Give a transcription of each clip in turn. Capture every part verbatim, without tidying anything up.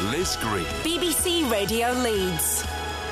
Liz Green. B B C Radio Leeds.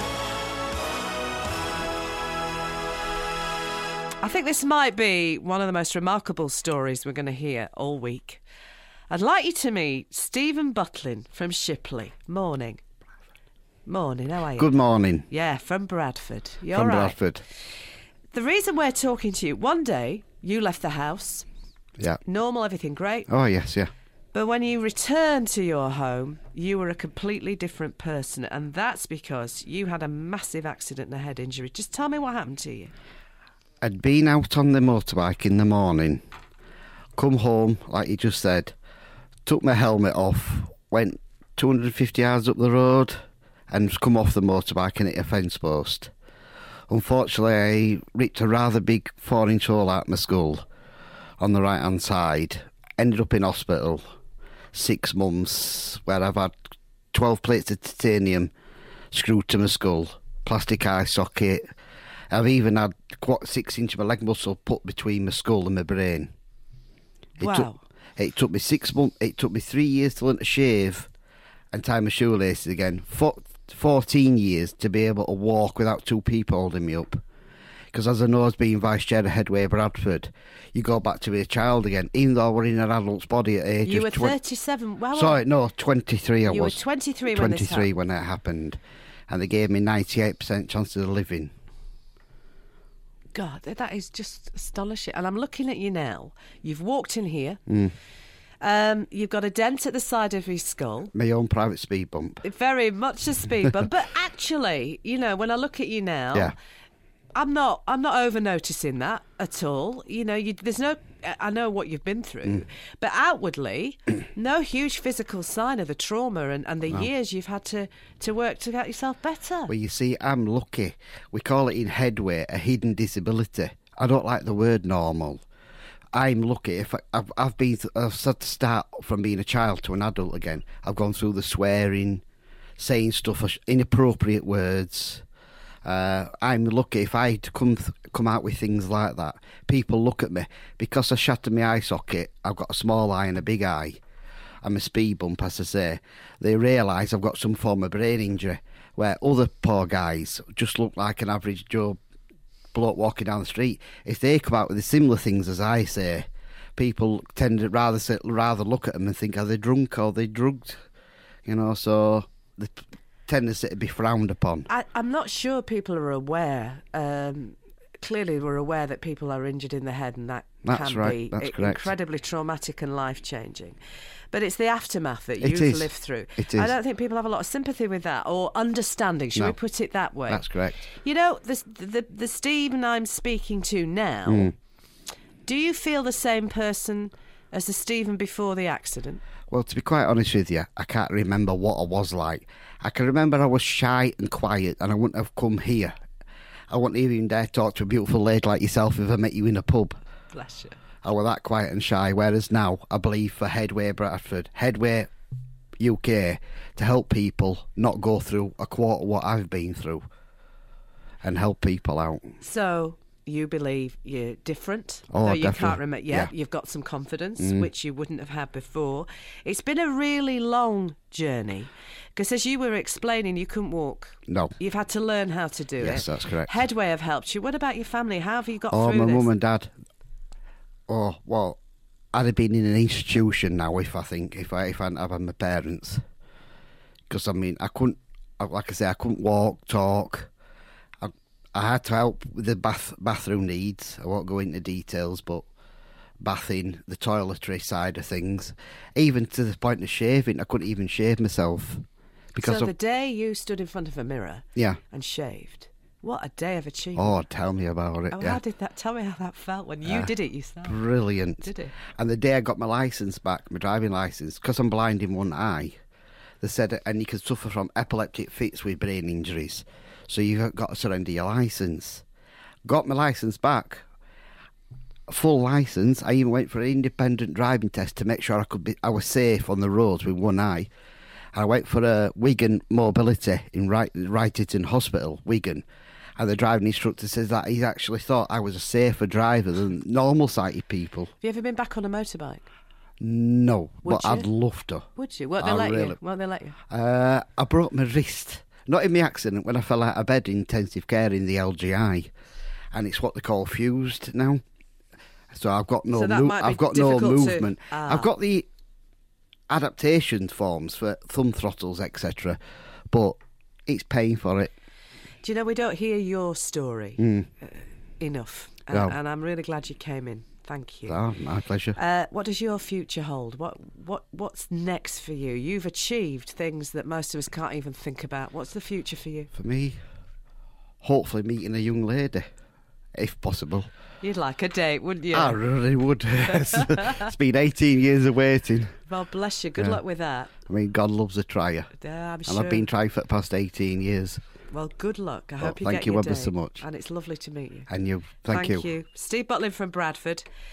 I think this might be one of the most remarkable stories we're going to hear all week. I'd like you to meet Stephen Butlin from Shipley. Morning. Morning, how are you? Good morning. Yeah, from Bradford. You're From right. Bradford. The reason we're talking to you, one day you left the house, Yeah. normal, everything great, Oh, yes, yeah. but when you returned to your home, you were a completely different person, and that's because you had a massive accident and a head injury. Just tell me what happened to you. I'd been out on the motorbike in the morning, come home, like you just said, took my helmet off, went two hundred fifty yards up the road, and come off the motorbike and hit a fence post. Unfortunately, I ripped a rather big four-inch hole out my skull on the right-hand side. Ended up in hospital six months, where I've had twelve plates of titanium screwed to my skull, plastic eye socket. I've even had what, six inch of my leg muscle put between my skull and my brain. It Wow. Took, it took me six months. It took me three years to learn to shave and tie my shoelaces again. Four, Fourteen years to be able to walk without two people holding me up. Because as I know, as being vice chair of Headway Bradford, you go back to be a child again, even though we're in an adult's body at age You of were twen- thirty-seven. Wow. Sorry, no, twenty-three I You was. were twenty-three when this twenty-three happened. when it happened. And they gave me ninety-eight percent chance of living. God, that is just astonishing. And I'm looking at you now. You've walked in here. Mm. Um, you've got a dent at the side of your skull. My own private speed bump. Very much a speed bump. But actually, you know, when I look at you now, Yeah. I'm not I'm not over noticing that at all. You know, you, there's no... I know what you've been through. Mm. But outwardly, no huge physical sign of the trauma and, and the No. years you've had to, to work to get yourself better. Well, you see, I'm lucky. We call it in Headway a hidden disability. I don't like the word normal. I'm lucky. If I, I've, I've been, th- I've had to start from being a child to an adult again. I've gone through the swearing, saying stuff, inappropriate words. Uh, I'm lucky if I had to come th- come out with things like that. People look at me because I shattered my eye socket. I've got a small eye and a big eye. I'm a speed bump, as I say. They realise I've got some form of brain injury, where other poor guys just look like an average Joe bloke walking down the street. If they come out with the similar things as I say, people tend to rather say, rather look at them and think, are they drunk or are they drugged? You know, so the p- tendency to be frowned upon. I, I'm not sure people are aware. Um, clearly, we're aware that people are injured in the head, and that That's can right, be that's i- correct. incredibly traumatic and life-changing. But it's the aftermath that It you've is. lived through. It I is. don't think people have a lot of sympathy with that or understanding. Should No. we put it that way? That's correct. You know, the the, the Stephen I'm speaking to now. Mm. Do you feel the same person as the Stephen before the accident? Well, to be quite honest with you, I can't remember what I was like. I can remember I was shy and quiet, and I wouldn't have come here. I wouldn't even dare talk to a beautiful lady like yourself if I met you in a pub. Bless you. I was that quiet and shy, whereas now I believe for Headway Bradford, Headway U K, to help people not go through a quarter what I've been through and help people out. So you believe you're different, Oh, though you definitely. can't remember. Yeah, Yeah. you've got some confidence, Mm. which you wouldn't have had before. It's been a really long journey, because as you were explaining, you couldn't walk. No. You've had to learn how to do it. Yes, that's correct. Headway have helped you. What about your family? How have you got Oh, through my this? mum and dad. Oh, well, I'd have been in an institution now if I think, if I if I hadn't have had my parents. Because, I mean, I couldn't, like I say, I couldn't walk, talk. I, I had to help with the bath bathroom needs. I won't go into details, but bathing, the toiletry side of things. Even to the point of shaving, I couldn't even shave myself. Because so of, the day you stood in front of a mirror yeah. and shaved, what a day of achievement. Oh, tell me about it. Oh, yeah. how did that? Tell me how that felt when you Uh, did it yourself. Brilliant. Did it? And the day I got my licence back, my driving licence, because I'm blind in one eye, they said, and you can suffer from epileptic fits with brain injuries, so you've got to surrender your licence. Got my licence back, full licence. I even went for an independent driving test to make sure I could be, I was safe on the roads with one eye. And I went for a Wigan mobility in Wright, Wrightington Hospital, Wigan. And the driving instructor says that he actually thought I was a safer driver than normal sighted people. Have you ever been back on a motorbike? No, Would but I'd you? love to. Would you? Won't they I let really- you? Won't they let you? Uh, I broke my wrist. Not in the accident, when I fell out of bed in intensive care in the L G I. And it's what they call fused now. So I've got no So that mo- might be I've got no difficult to- movement. Ah. I've got the adaptation forms for thumb throttles, et cetera. But it's paying for it. Do you know, we don't hear your story Mm. uh, enough. Uh, No. And I'm really glad you came in. Thank you. Oh, my pleasure. Uh, what does your future hold? What what what's next for you? You've achieved things that most of us can't even think about. What's the future for you? For me, hopefully meeting a young lady, if possible. You'd like a date, wouldn't you? I really would. It's it's been eighteen years of waiting. Well, bless you. Good Yeah. luck with that. I mean, God loves a trier. Yeah, I'm And sure. I've been trying for the past eighteen years. Well, good luck. I Well, hope you thank get you your ever date. so much. And it's lovely to meet you. And you, thank, you. Steve Butlin from Bradford.